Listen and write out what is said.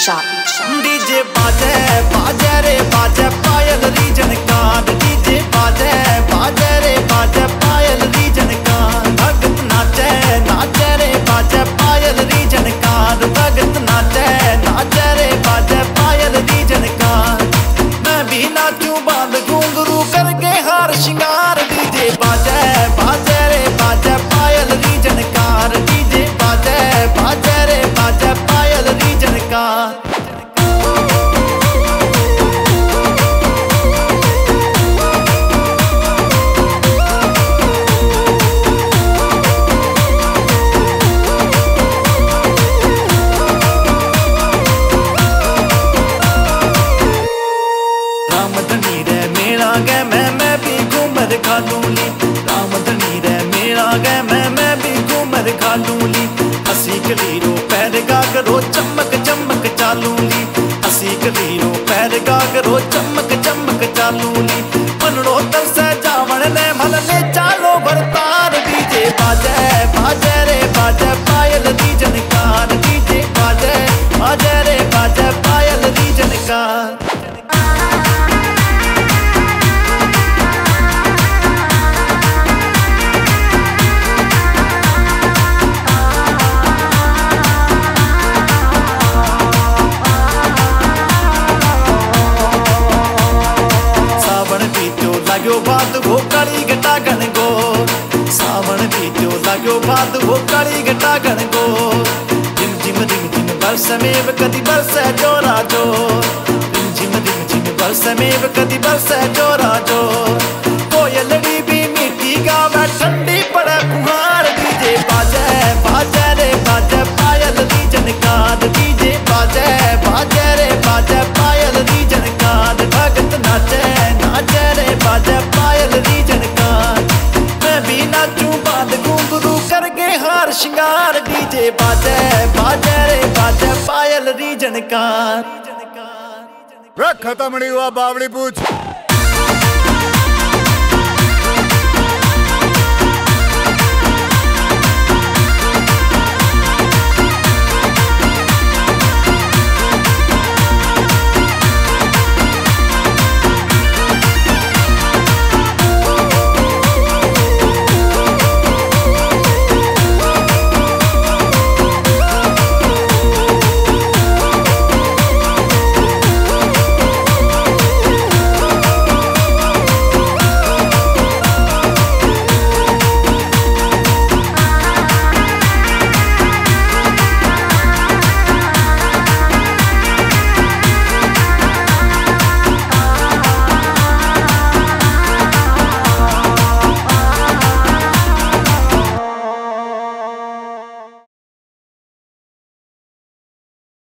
DJ बाजे बाजे रे बाजे पायल रीजन कार। डीजे बाजे बाजे रे बाजे पायल रीजन कार। भगत नाचे नाचे रे बाजे पायल रीजन कार। भगत नाचे नाचे रे बाजे पायल रीजन कार। मैं भी नाचूं बांध घुंघरू करके हार श्रृंगार। डीजे बाजे बाजे रे बाजे पायल रीजन कार। डीजे बाजे बाजे रे बाजे पायल रीजन कार। रामधनी रे मेरा गए मैं भी घूमर खा लूंगी। रामधनी रे मेरा गए मैं भी घूमर खा लूंगी। हसी कलीरो पैर गागरो चमक चमक चालूंगी। हसी कलीरो पैर गागरो चमक चमक चालूंगी। मनड़ो तरसे जावण ने मन ने चालो भरतार। डीजे बाजे बाजे रे बाजे पायल रीजन कार। डीजे बाजे बाजे रे बाजे पायल रीजन कार। लाग्यो बात वो काली गटा गण गो। सावन बीत्यो लाग्यो बात वो काली गटा गण गो। जिम जिम जिम जिम बरस में कदी बरस जोरा जो। जिम जिम जिम बरस में कदी बरस जोरा जो। कोयलड़ी भी मीठी गावे ठंडी पड़े फुहार। डीजे बाजे बाजे रे बाजे पायल रीजन कार। डीजे बाजे बाजे रे बाजे पायल रीजन कार। भगत नाचे नाचे रे बाजे पायल रीजन कार। मैं भी नाचूं बांध घुंघरू करके हार श्रृंगार। डीजे बाजे बाजे रे बाजे पायल रीजन कार। खत्म नहीं हुआ बावड़ी पूछ।